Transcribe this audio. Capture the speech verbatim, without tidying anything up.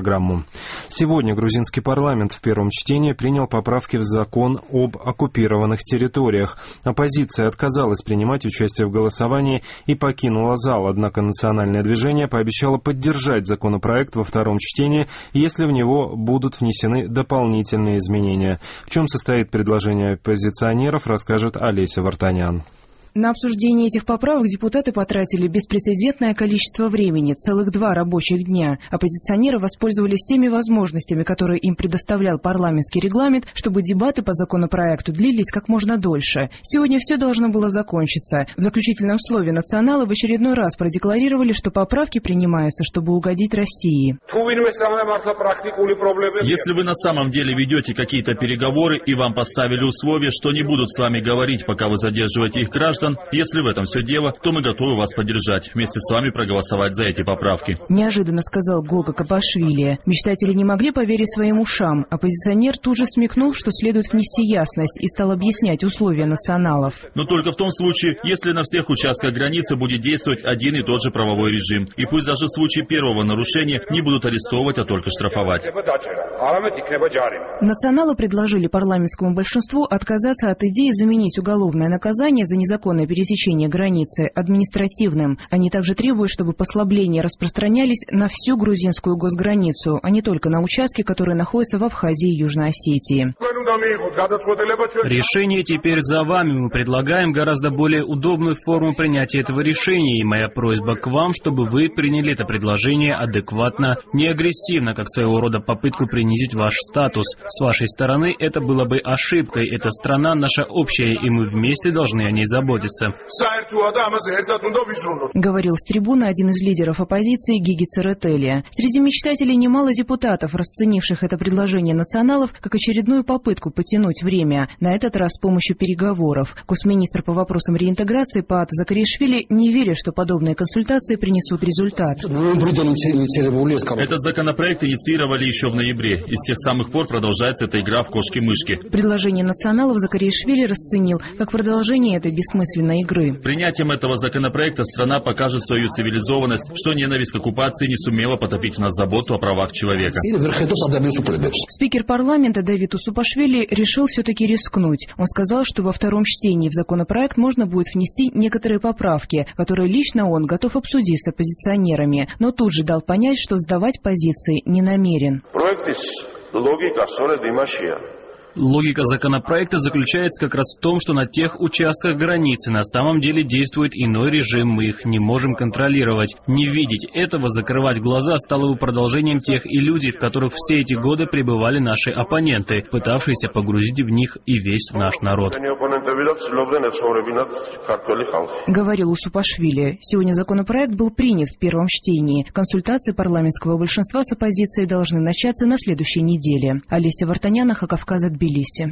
программу. Сегодня грузинский парламент в первом чтении принял поправки в закон об оккупированных территориях. Оппозиция отказалась принимать участие в голосовании и покинула зал, однако национальное движение пообещало поддержать законопроект во втором чтении, если в него будут внесены дополнительные изменения. В чем состоит предложение оппозиционеров, расскажет Олеся Вартанян. На обсуждение этих поправок депутаты потратили беспрецедентное количество времени, целых два рабочих дня. Оппозиционеры воспользовались всеми возможностями, которые им предоставлял парламентский регламент, чтобы дебаты по законопроекту длились как можно дольше. Сегодня все должно было закончиться. В заключительном слове националы в очередной раз продекларировали, что поправки принимаются, чтобы угодить России. Если вы на самом деле ведете какие-то переговоры и вам поставили условия, что не будут с вами говорить, пока вы задерживаете их граждан, если в этом все дело, то мы готовы вас поддержать, вместе с вами проголосовать за эти поправки. Неожиданно сказал Гога Капашвили. Мечтатели не могли поверить своим ушам. Оппозиционер тут же смекнул, что следует внести ясность, и стал объяснять условия националов. Но только в том случае, если на всех участках границы будет действовать один и тот же правовой режим. И пусть даже в случае первого нарушения не будут арестовывать, а только штрафовать. Националы предложили парламентскому большинству отказаться от идеи заменить уголовное наказание за незаконное пересечение границы административным. Они также требуют, чтобы послабления распространялись на всю грузинскую госграницу, а не только на участки, которые находятся в Абхазии и Южной Осетии. Решение теперь за вами. Мы предлагаем гораздо более удобную форму принятия этого решения, и моя просьба к вам, чтобы вы приняли это предложение адекватно, не агрессивно, как своего рода попытку принизить ваш статус. С вашей стороны это было бы ошибкой. Эта страна наша общая, и мы вместе должны о ней заботиться. Говорил с трибуны один из лидеров оппозиции Гиги Церетели. Среди мечтателей немало депутатов, расценивших это предложение националов как очередную попытку потянуть время, на этот раз с помощью переговоров. Госминистр по вопросам реинтеграции Паат Закаришвили не верит, что подобные консультации принесут результат. Этот законопроект инициировали еще в ноябре, и с тех самых пор продолжается эта игра в кошки-мышки. Предложение националов Закаришвили расценил как продолжение этой бессмысленной игры. Принятием этого законопроекта страна покажет свою цивилизованность, что ненависть к оккупации не сумела потопить в нас заботу о правах человека. Спикер парламента Давид Усупашвили решил все-таки рискнуть. Он сказал, что во втором чтении в законопроект можно будет внести некоторые поправки, которые лично он готов обсудить с оппозиционерами, но тут же дал понять, что сдавать позиции не намерен. Логика законопроекта заключается как раз в том, что на тех участках границы на самом деле действует иной режим, мы их не можем контролировать. Не видеть этого, закрывать глаза стало бы продолжением тех иллюзий, в которых все эти годы пребывали наши оппоненты, пытавшиеся погрузить в них и весь наш народ. Говорил Усупашвили. Сегодня законопроект был принят в первом чтении. Консультации парламентского большинства с оппозицией должны начаться на следующей неделе. Олеся Вартанян, Кавказ, Тбилиси.